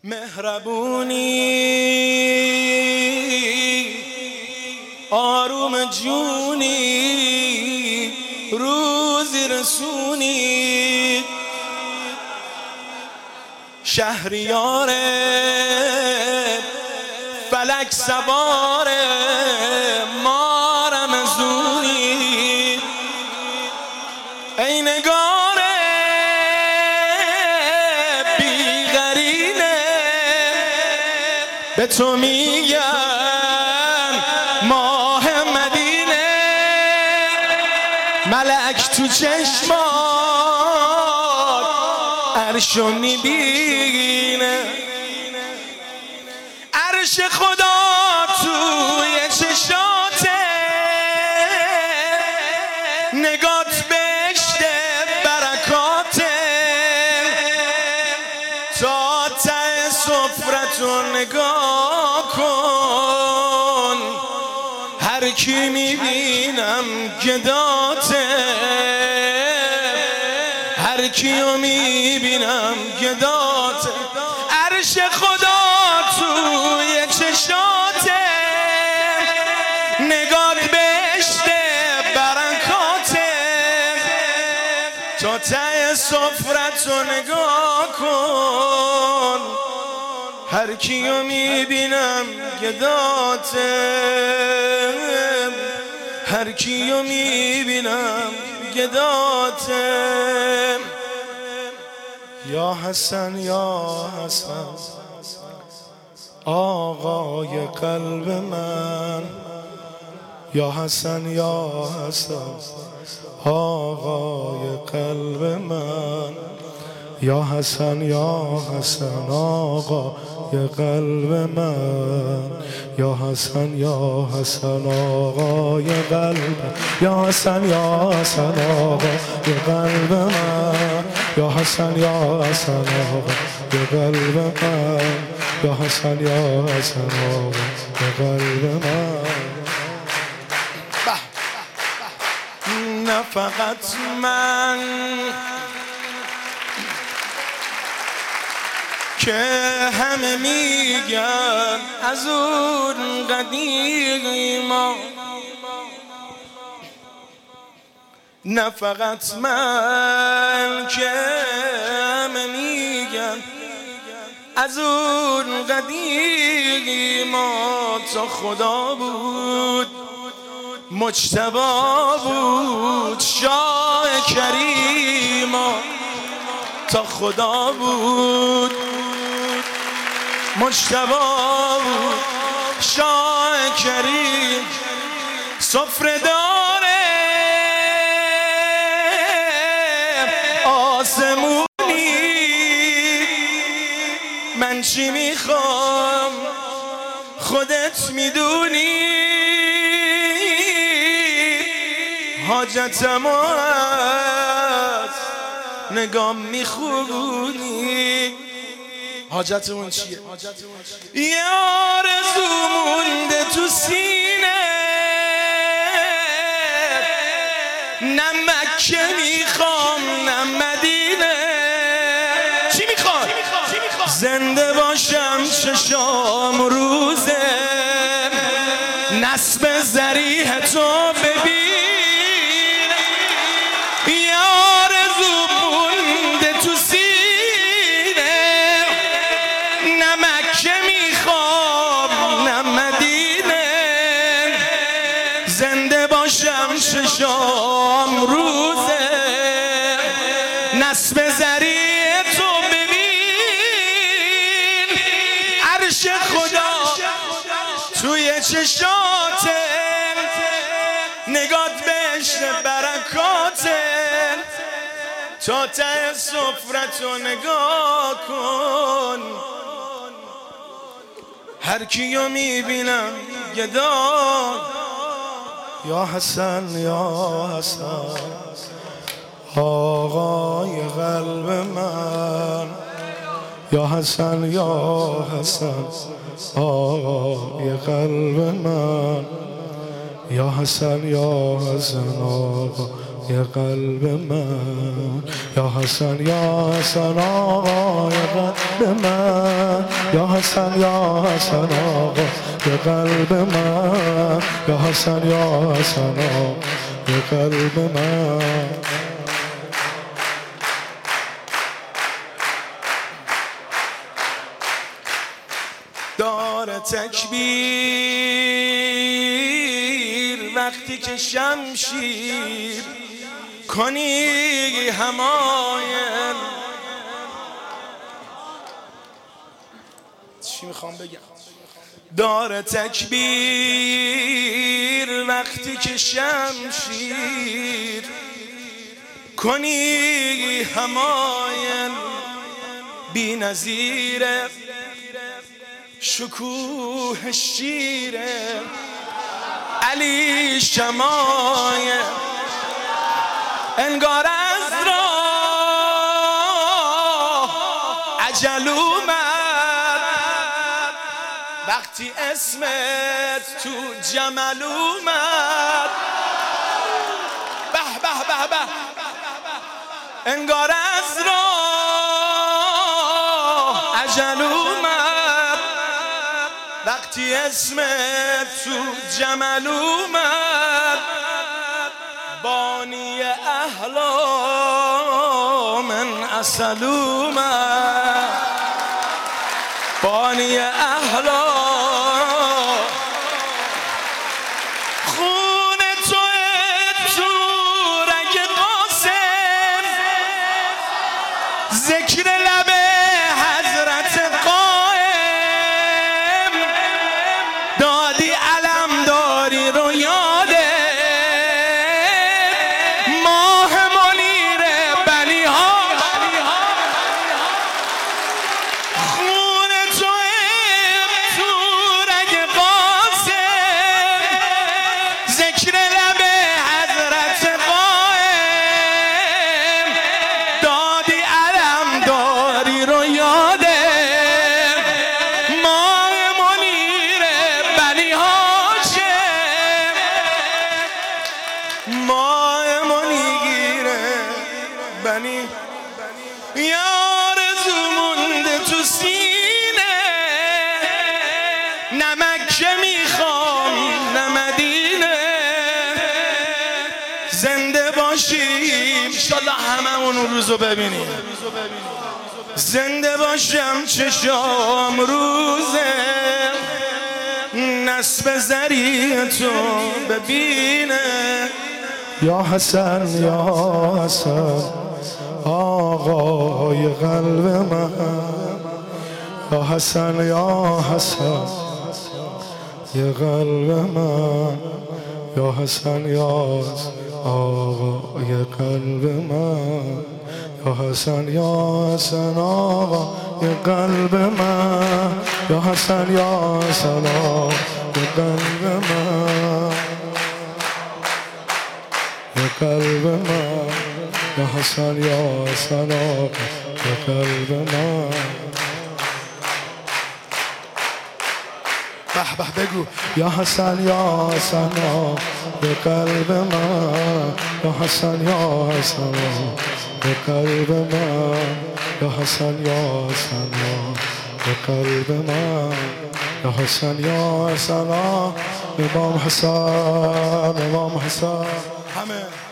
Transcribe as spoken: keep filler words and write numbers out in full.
مهربونی آروم جونی روزی رسونی شهریار فلک سوار ما رمزونی ای نگار بی‌قرینه به تو میگم ماه مدینه ملک تو چشمات عرشو میبینه عرش خدا توی چشاته نگات بهشته برکاته تا ته سفرتو نگاه کن هر کی میبینم گداته هر کیو میبینم گداته عرش خدا توی چشاته نگات بهشته برکاته تا ته سفرتو نگاه کن هر کیو میبینم گداته هر کیو میبینم گداته یا حسن یا حسن آقای قلب من یا حسن یا حسن آقای قلب من یا حسن یا حسن آقای قلب من یا حسن یا حسن آقای قلب یا حسن یا حسن آقای قلب من یا حسن یا حسن آقای قلب من یا حسن یا حسن آقای قلب من نه فقط من که همه میگن از اون قدیما نه فقط من که همه میگن از اون قدیما تا خدا بود مجتبی بود شاه کریما تا خدا بود مجتبی بود شاه کریم سفره داره آسمونی من چی میخوام خودت میدونی حاجتم از نگام میخونی حاجتمون چیه؟ یه آرزو مونده تو سینه نه مکه میخوام نه مدینه چی میخواد؟ زنده باشم چشام روزه نسب ذریح تو ببین یه آرزو مونده تو سینه نه مکه میخوام نه مدینه زنده باشم چشام روزه نسب ذریع تو ببین عرش خدا توی چشاته نگات بهشته برکاته تا ته سفرتو نگاه کن هر کیو میبینم گدا یا حسن یا حسن آقای قلب من یا حسن یا حسن آقای قلب من یا حسن یا حسن آقای آقای قلب من، یا حسن یا حسن آقای قلب من، یا حسن یا حسن آقای قلب من، یا حسن یا حسن آقای قلب من. داره تکبیر وقتی که شمشیر کنی حمایل. چی میخوام بگم؟ داره تکبیر وقتی که شمشیر کنی حمایل. بی نظیره شکوه شیره علی شمایه، انگار از راه اجل اومد وقتی اسمت تو جمل اومد. به به به به، انگار از راه اجل اومد وقتی اسمت تو جمل اومد. بانی احلام اصل اومد، بانی احلام خون تو تو رگ قاسم، ذکر لب حضرت قائم، دادی علم داری رو یاده ماه منیر بنی ها. خون تو تو رگ قاسم، ذکر لب حضرت قائم، دادی علم داری رو یاده ماه منیر بنی هاشم، ماه منیر بنی. یارزو مونده تو سینه، نه مکه میخوام نه مدینه، زنده باشیم انشالله همه اون روزو ببینیم، زنده باشم چشام روزه نصب زری تو ببینه. یا حسن یا حسن آقای قلب من، یا حسن یا حسن یا قلب من، یا حسن یا آقای قلب من، یا حسن یا حسن آقای قلب من، یا حسن یا حسن آقای قلب من، یا قلب من، یا حسن یا حسن آقای قلب من. به به بگو یا حسن یا حسن آقای قلب من، یا حسن یا حسن آقای قلب من، یا حسن یا حسن آقای قلب من، یا حسن یا حسن آقای امام حسن، امام حسن همه